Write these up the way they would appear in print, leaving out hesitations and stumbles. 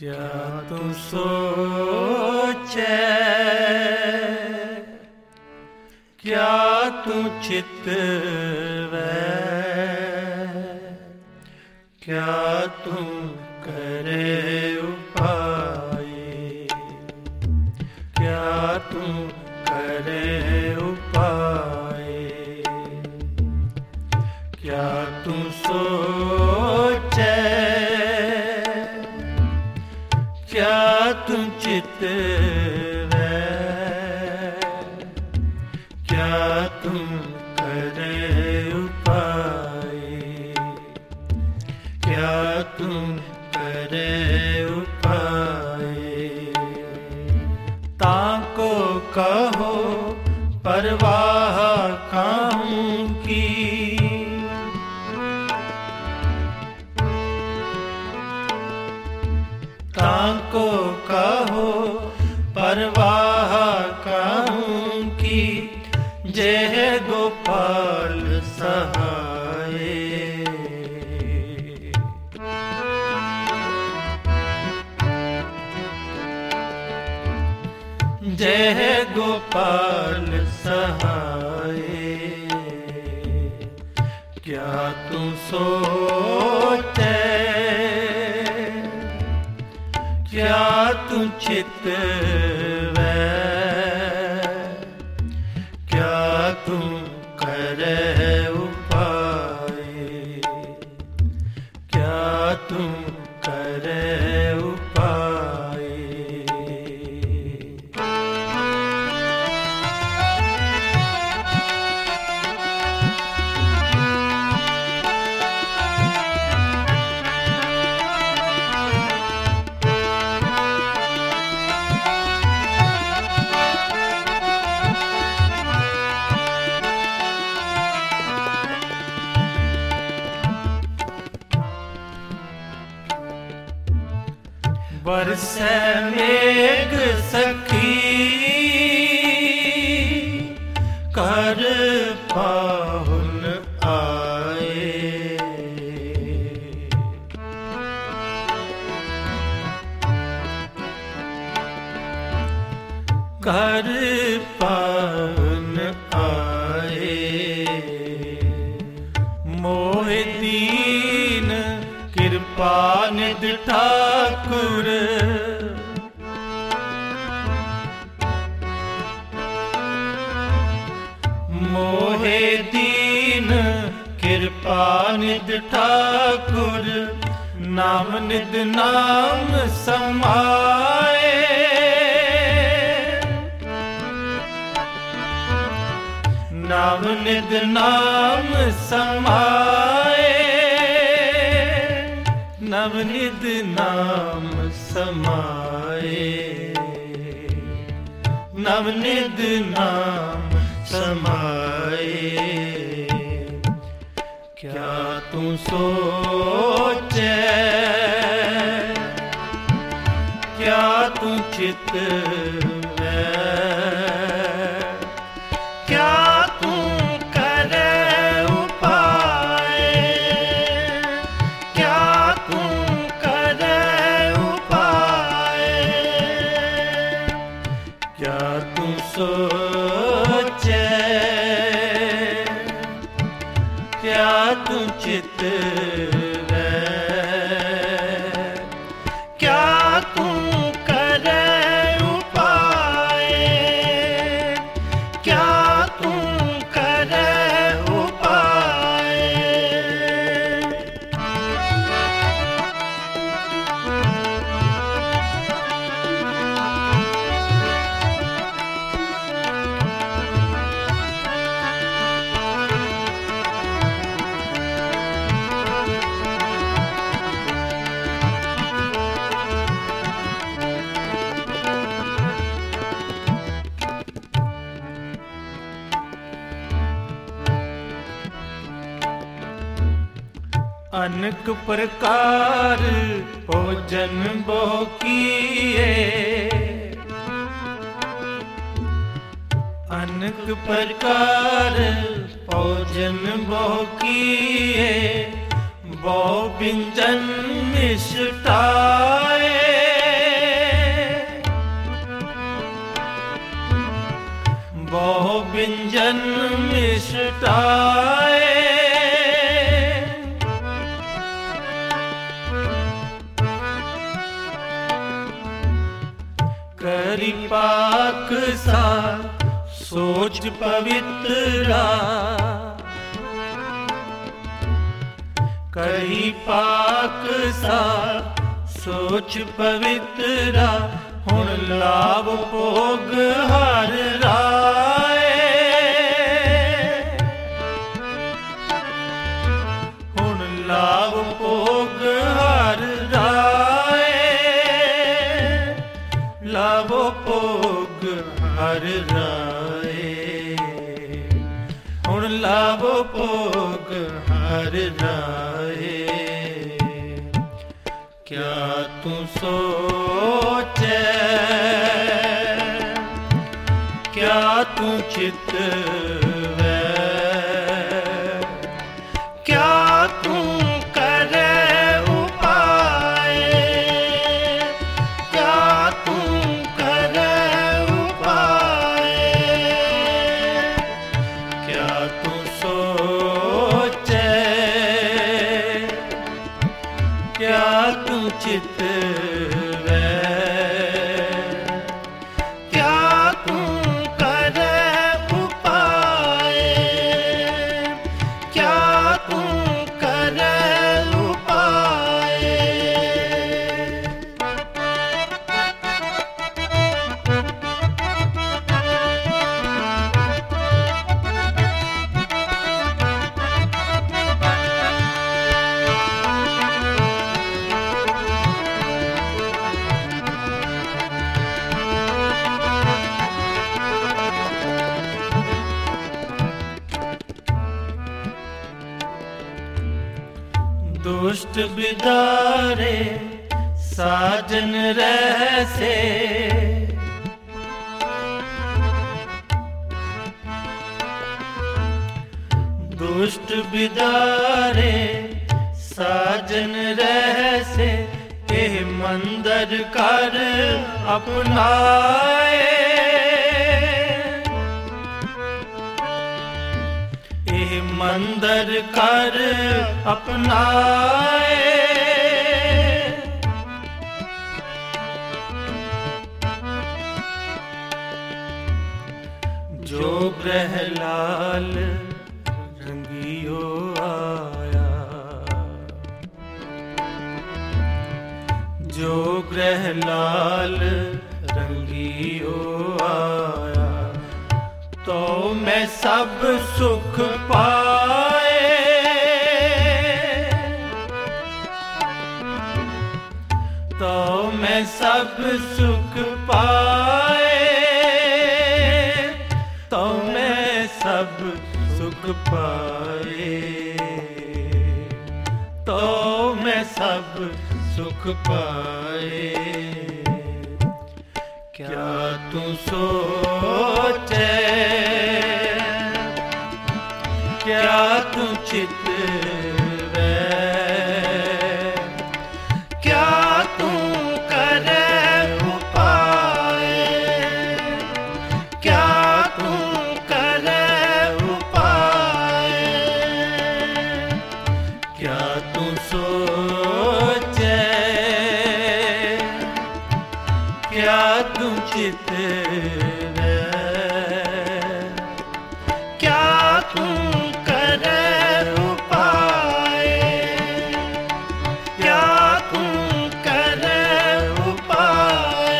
क्या तू सोचे, क्या तू चितवे, क्या तू करे उपाय, क्या तू करे उपाय, क्या तू सोचे, क्या तू चितवे, क्या तू करे उपाय, क्या तू करे उपाय। ताको कहो परवाह काहू की, ताको कहो परवाह काहू की, जय गोपाल सहाय। जय गोपाल सहाय। क्या तू सोचे, क्या तू चितवे, क्या तू करे उपाय, क्या तू करे उपाय। बरसे मेघ सखी, कर पाहुन आए। कर पाहुन आए। मोहि दीन कृपा निध ठाकुर, मोहे दीन कृपा निध ठाकुर, नाम निध नाम समाए। नाम निध नाम समाए, नवनिध नाम समाए, नवनिध नाम समाए। क्या तू सोचे, क्या तू चितवे, क्या तू करे उपाय, क्या तू करे उपाय। क्या तू सोचे, क्या तू चितवे, क्या तू करे उपाय, क्या तू करे उपाय। अनेक प्रकार भोजन बहु किए, अनेक प्रकार भोजन बहु किए, बहु व्यंजन मिष्टाए। करी पाक सा सोच पवित्रा, करी पाक सा सोच पवित्रा, हुण लाभ भोग हर राय, हुण लाभ भोग हर राय, लाभ भोग हर राय, हुण लाभ भोग हर राय। क्या तू सोचे, क्या तू चितवे, क्या तू करे उपाय, क्या तू करे उपाय, क्या तू सोचे, क्या तू चितवे, क्या तू करे उपाय, क्या तू करे उपाय। दुष्ट बिदारे साजन रहसे, दुष्ट बिदारे साजन रहसे, एह मंदर कर अपनाए, मंदर कर अपनाए, जो ग्रहलाल रंगियो आया, जो ग्रहलाल रंगियो आया, तो मैं सब सुख पाए, तो मैं सब सुख पाए, तो मैं सब सुख पाए, तो मैं सब सुख पाए। क्या तू सोचे, क्या तू चितवे, क्या तू करे उपाय, क्या तू करे उपाय, क्या तू सोचे, क्या तू चितवे, क्या तू करे उपाय, क्या तू करे उपाय।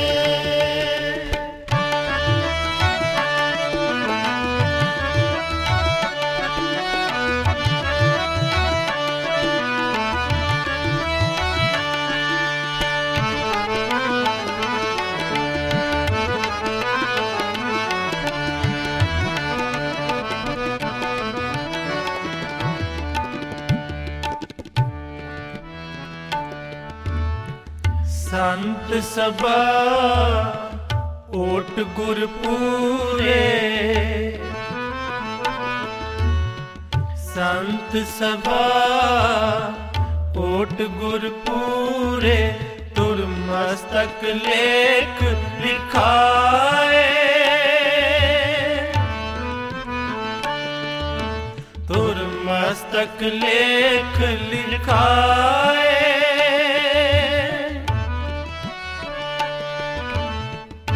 संत सबा ओट गुरपूरे, संत सबा ओट गुरपूरे, तुर मस्तक लेख लिखाए, तुर मस्तक लेख लिखाए,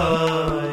आया।